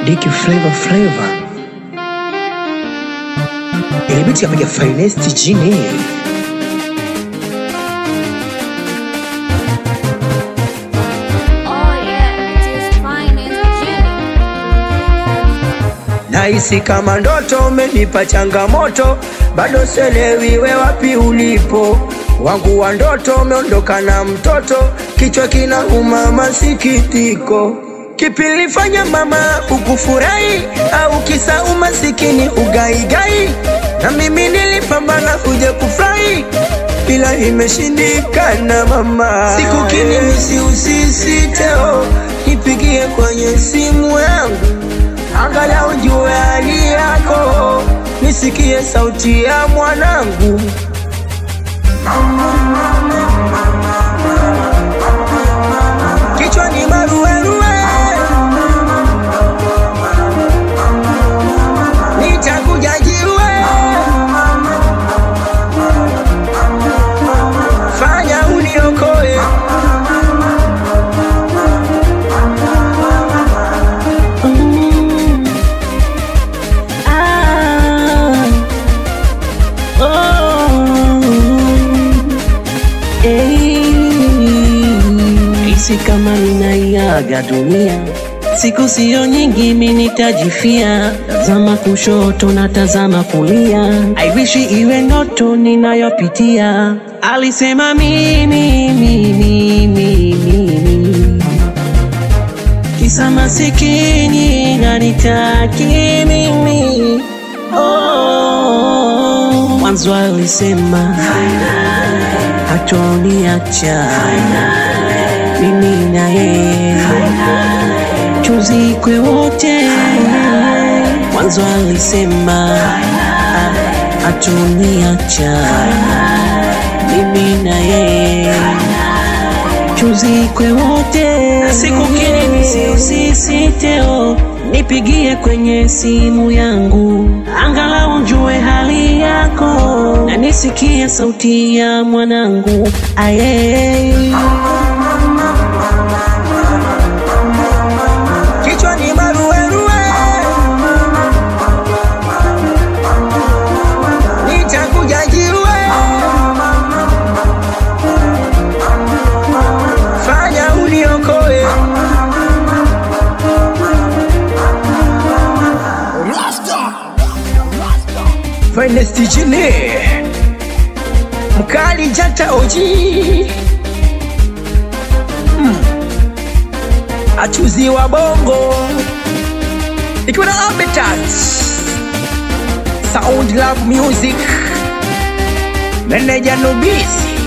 Diki Flavor ilibiti kapiga finest jini. Naisi kama ndoto umenipa changamoto, bado selewi we wapi ulipo. Wangu wa ndoto umeondoka na mtoto, kichwa kinauma masikitiko. Kipi nilifanya mama ukufurahi, au kisa umasikini ugaigai? Na mimi nilipambana kuja kufurahi, ila imeshindikana mama. Siku kinimisi usisiteo, nipigie kwenye simu yangu, angalau ujue hali yako, nisikie sauti ya mwanangu. Kichwa ni maruweruwe, nitakuja jiwe, fanya uniokoe. Isi kama ninaiaga dunia, siku sio nyingi mimi nitajifia. Tazama kushoto na tazama kulia, I wish iwe ndoto ninayopitia. Alisema mimi kisa masikini na nitaki mimi. Mwanzo alisema hatoniacha mimi na yeye tuzikwe wote. Mwanzo alisema hatoniacha mimi na yeye tuzikwe wote. Siku kinimisi usisiteo, nipigie kwenye simu yangu, angalau njue hali yako, na nisikie sauti ya mwanangu. Aye, kichwa ni maruweruwe, nitakuja jiwe, fanya uniokoe. Finest jini mkali jata oji, achuzi wa bongo ikiwa na Habitat Sound Love Music, meneja Nobisi.